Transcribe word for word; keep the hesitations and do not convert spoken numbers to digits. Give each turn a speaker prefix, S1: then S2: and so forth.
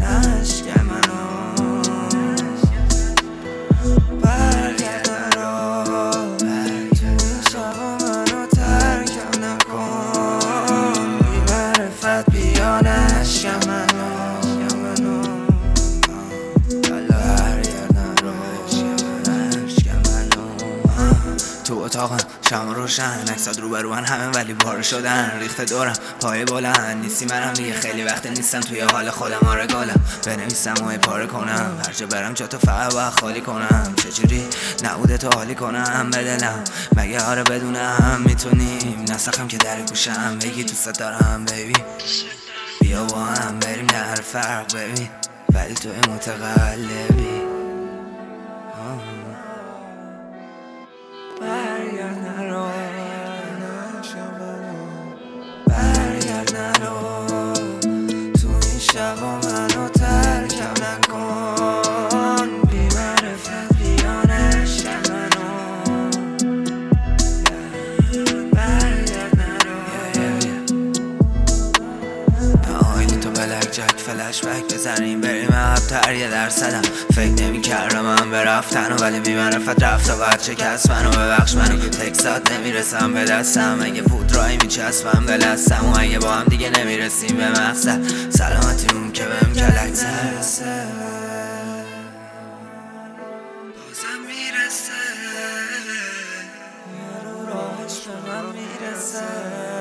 S1: عشق منو برگرد نرو تو این شبا منو ترکم نکن بی معرفت بیان عشق منو تو اتاقم شم روشن عکسات رو برون همه ولی بار شدن ریخته دورم پای بلند نیستی منم دیگه خیلی وقت نیستم توی حال خودم آره گلم بنویسم و پاره کنم هر جا برم جا تو فقط باید خالی کنم چجوری نبوده تو حالی کنم به دلم مگه آره بدونم میتونیم نسخم که در گوشم بگی دوست دارم بیبی بیا با هم بریم در فرق ببین ولی توی متقلبی برگرد نرو برگرد نرو تو این شبا منو ترکم نکن بی معرفت بیان عشق منو برگرد نرو آینی تو بلک جک فلش بک بزنیم بریم عقب‌تر یه درصدم فکر نمی کردم من به رفتن ولی بی معرفت رفت و بعد شکست منو ببخش منو تکسات نمیرسم به دستم اگه بود رای میچسبم به لستم و اگه با هم دیگه نمیرسیم به مقصد سلامتیمون که بهم کلک زرسه بازم میرسه یارو راهش به من میرسه